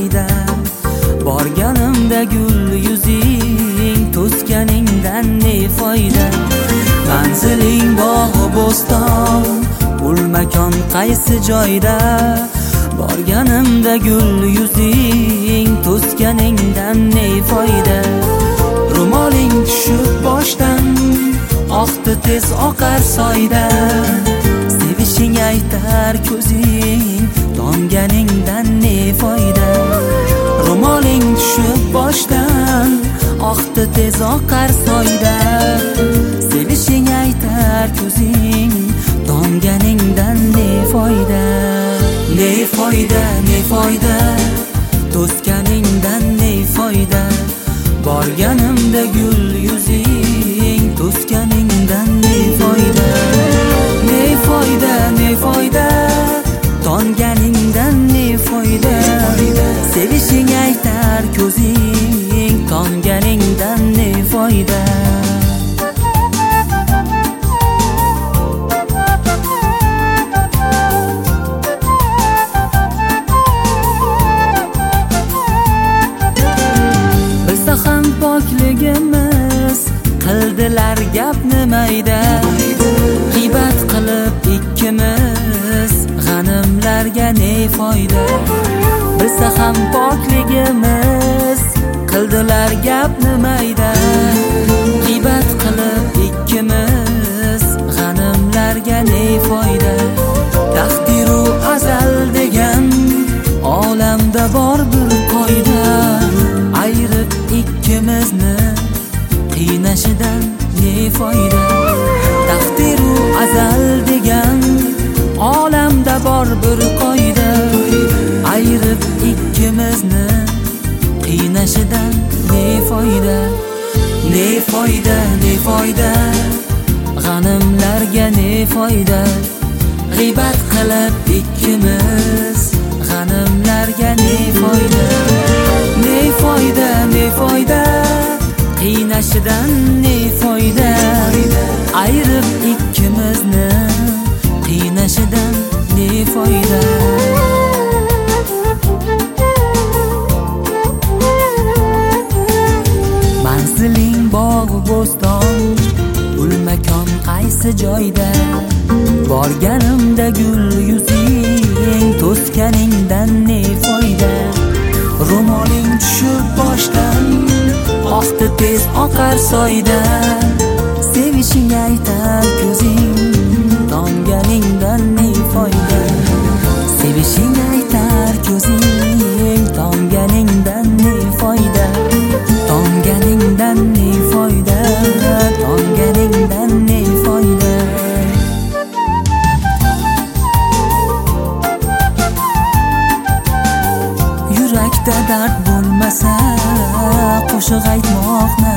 foyda? Borganimda gul yuzing, to'sganingdan ne foyda? Manziling bog' bo'ston, ul makon qaysi joyda? Borganimda gul yuzing, to'sganingdan ne foyda? Ro'moling tushib boshdan, oqdi tez oqar soyda. Sevishing aytar ko'zing, donganingdan ne foyda? Ro'moling tushib boshdan, oqdi tez oqar soyda. Sevishing aytar ko'zing, donganingdan ne foyda? Ne foyda, ne foyda, to'sganingdan ne foyda? Borganimda gul yuzing, to'sganingdan ne foyda? Ne foyda, ne foyda, tonganingdan ne foyda? Sevishing aytar ko'zing, tonganingdan ne foyda? Pokligimiz qildilar gapni mayda, g'iybat qilib ikkimiz, g'animlarga ne foyda? Bilsa ham pokligimiz qildilar gapni mayda, g'iybat qilib ikkimiz, g'animlarga ne foyda? Taqdiru azal degan olamda bor bir qoida, ayrib ikkimizni qiynashidan ne foyda? Taqdiru azal degan olamda bor bir qoida, ayrib ikkimizni qiynashidan ne foyda? Ne foyda, ne foyda, g'animlarga ne foyda? G'iybat qilib ikkimiz, g'animlarga ne foyda? Ne foyda, ne foyda, qiynashidan ne foyda? Ayrib ikkimizni qiynashidan ne foyda? Manziling bog' bo'ston, ul makon qaysi joyda? Borganimda gul yuzing, to'sganingdan ne foyda? Ro'moling tushib boshdan, oqdi tez oqar soyda. Sevishing aytar ko'zing, tonganingdan ne foyda? Sevishing aytar ko'zing, tonganingdan ne foyda? Tonganingdan ne foyda? Tonganingdan ne foyda? Yurakda dard bo'lmasa, qo'shiq aytmoqni